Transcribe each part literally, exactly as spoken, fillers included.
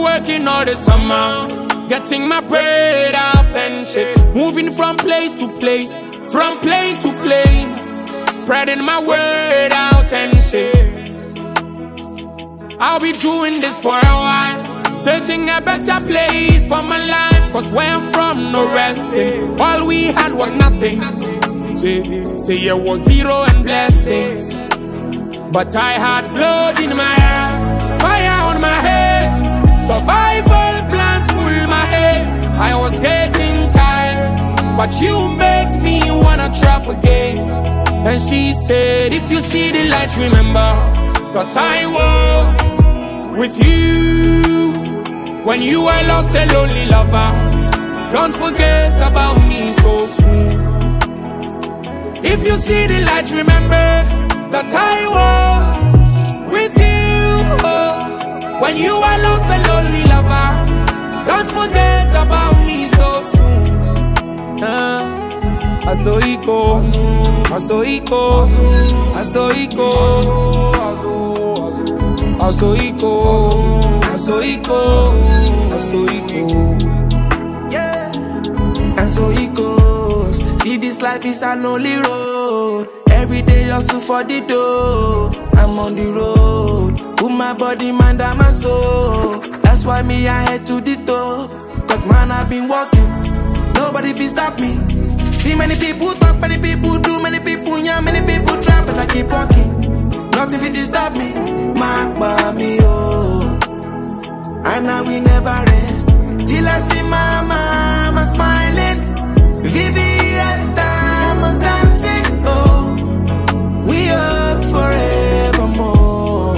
working all the summer, getting my bread up and shit. Moving from place to place, from plane to plane, spreading my word out and shit. I'll be doing this for a while, searching a better place for my life. Cause where I'm from, no resting. All we had was nothing. Say, say it was zero and blessings. But I had blood in my eyes, fire on my head, survival plans full my head. I was getting tired, but you make me wanna trap again. And she said, if you see the light, remember that I was with you when you were lost, a lonely lover. Don't forget about me so soon. If you see the light, remember that I was with you oh, when you were lost, a lonely lover. Don't forget about me so soon. uh, I saw it go, I saw it go, I saw it go, I saw it go, I saw it go, I saw it go. Yeah, and so it goes. See, this life is a lonely road. Every day hustle for the dough. I'm on the road, put my body, mind, and my soul. That's why me I head to the top. Cause man, I've been walking, nobody can stop me. See many people talk, many people do, many people yeah, many people try, but I keep walking. Nothing can disturb me. Mark by me, oh. And I will never rest till I see my mama smiling. Vivian diamonds dancing, oh. We up forevermore.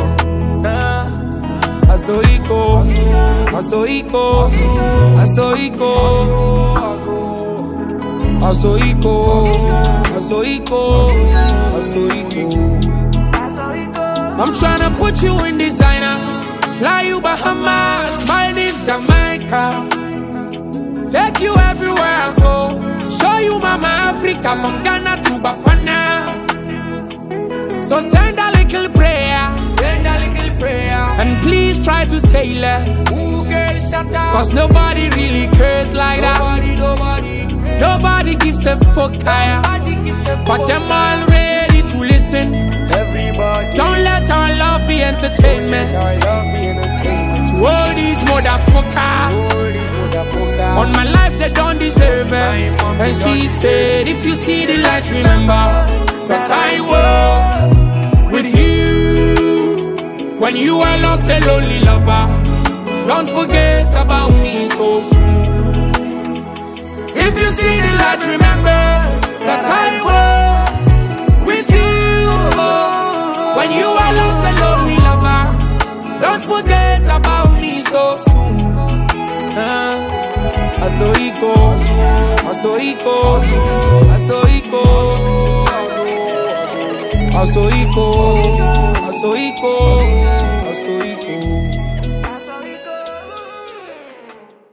I saw it go, I saw it go, I saw it go, I saw it go, I saw it go, I saw it go. I'm tryna put you in designers, fly you Bahamas, Maldives, Jamaica, take you everywhere I go, show you Mama Africa from Ghana to Bafana. So send a little prayer, send a little prayer, and please try to say less. Ooh, girl, shut up. Cause nobody really cares like nobody, that. Nobody, nobody, nobody gives a fuck higher. But them all ready to listen. Everybody. Don't let our love be entertainment. Our love be entertainment. To all these motherfuckers. All these motherfuckers. On my life they don't deserve it. And she said, if you see the light, remember that I was with you when you were lost, a lonely lover. Don't forget about me so soon. If you see the light, remember that I was with you when you were lost, a lonely lover. Don't forget about me so soon. uh, I saw it go, I saw it go, I saw it go, I saw it go, I saw it go.